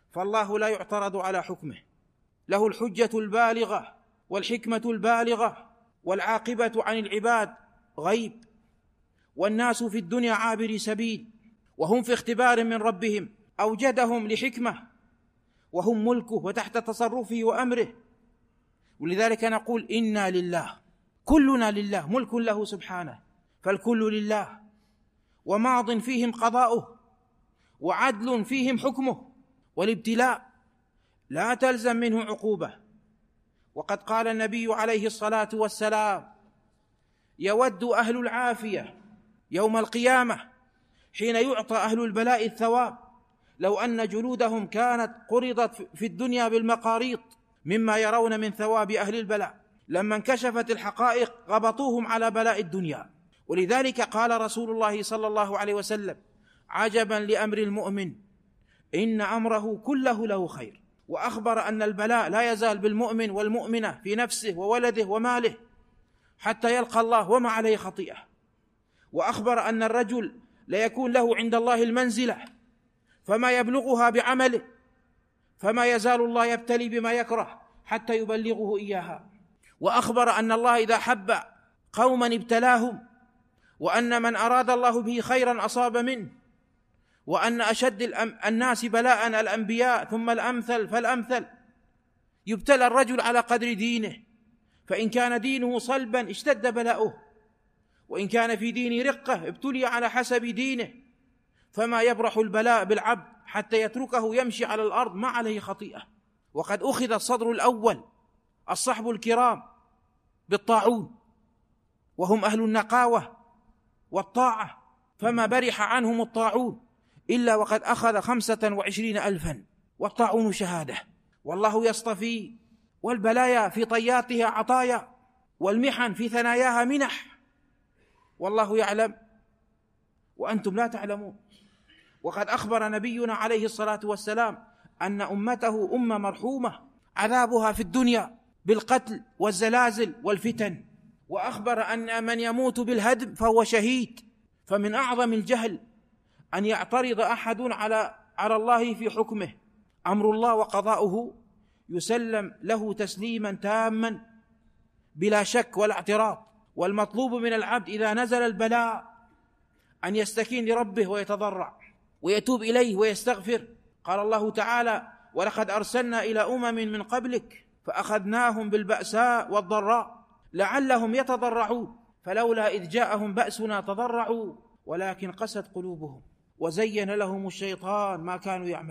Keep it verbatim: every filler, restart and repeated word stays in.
فالله لا يعترض على حكمه، له الحجة البالغة والحكمة البالغة، والعاقبة عن العباد غيب، والناس في الدنيا عابر سبيل، وهم في اختبار من ربهم أوجدهم لحكمة، وهم ملكه وتحت تصرفه وأمره. ولذلك نقول إنا لله، كلنا لله، ملك له سبحانه، فالكل لله، وماض فيهم قضاؤه، وعدل فيهم حكمه. والابتلاء لا تلزم منه عقوبة. وقد قال النبي عليه الصلاة والسلام: يود أهل العافية يوم القيامة حين يعطى أهل البلاء الثواب لو أن جلودهم كانت قرضت في الدنيا بالمقاريط مما يرون من ثواب أهل البلاء، لما انكشفت الحقائق غبطوهم على بلاء الدنيا. ولذلك قال رسول الله صلى الله عليه وسلم: عجبا لأمر المؤمن إن أمره كله له خير. وأخبر أن البلاء لا يزال بالمؤمن والمؤمنة في نفسه وولده وماله حتى يلقى الله وما عليه خطيئة. وأخبر أن الرجل ليكون له عند الله المنزلة فما يبلغها بعمله، فما يزال الله يبتلي بما يكره حتى يبلغه إياها. وأخبر أن الله إذا حب قوما ابتلاهم، وأن من أراد الله به خيرا أصاب منه، وأن أشد الناس بلاء الأنبياء ثم الأمثل فالأمثل. يبتلى الرجل على قدر دينه، فإن كان دينه صلبا اشتد بلاؤه، وإن كان في دين رقة ابتلي على حسب دينه. فما يبرح البلاء بالعبد حتى يتركه يمشي على الأرض ما عليه خطيئة. وقد أخذ الصدر الأول الصحب الكرام بالطاعون، وهم أهل النقاوة والطاعة، فما برح عنهم الطاعون إلا وقد أخذ خمسة وعشرين ألفا. والطاعون شهادة، والله يصطفي، والبلايا في طياتها عطايا، والمحن في ثناياها منح، والله يعلم وأنتم لا تعلمون. وقد أخبر نبينا عليه الصلاة والسلام أن أمته أمة مرحومة عذابها في الدنيا بالقتل والزلازل والفتن، وأخبر أن من يموت بالهدم فهو شهيد. فمن أعظم الجهل أن يعترض أحد على على الله في حكمه. أمر الله وقضاؤه يسلم له تسليما تاما بلا شك ولا اعتراض. والمطلوب من العبد إذا نزل البلاء أن يستكين لربه ويتضرع ويتوب إليه ويستغفر. قال الله تعالى: ولقد أرسلنا إلى أمم من قبلك فأخذناهم بالبأساء والضراء لعلهم يتضرعون فلولا إذ جاءهم بأسنا تضرعوا ولكن قست قلوبهم وزين لهم الشيطان ما كانوا يعملون.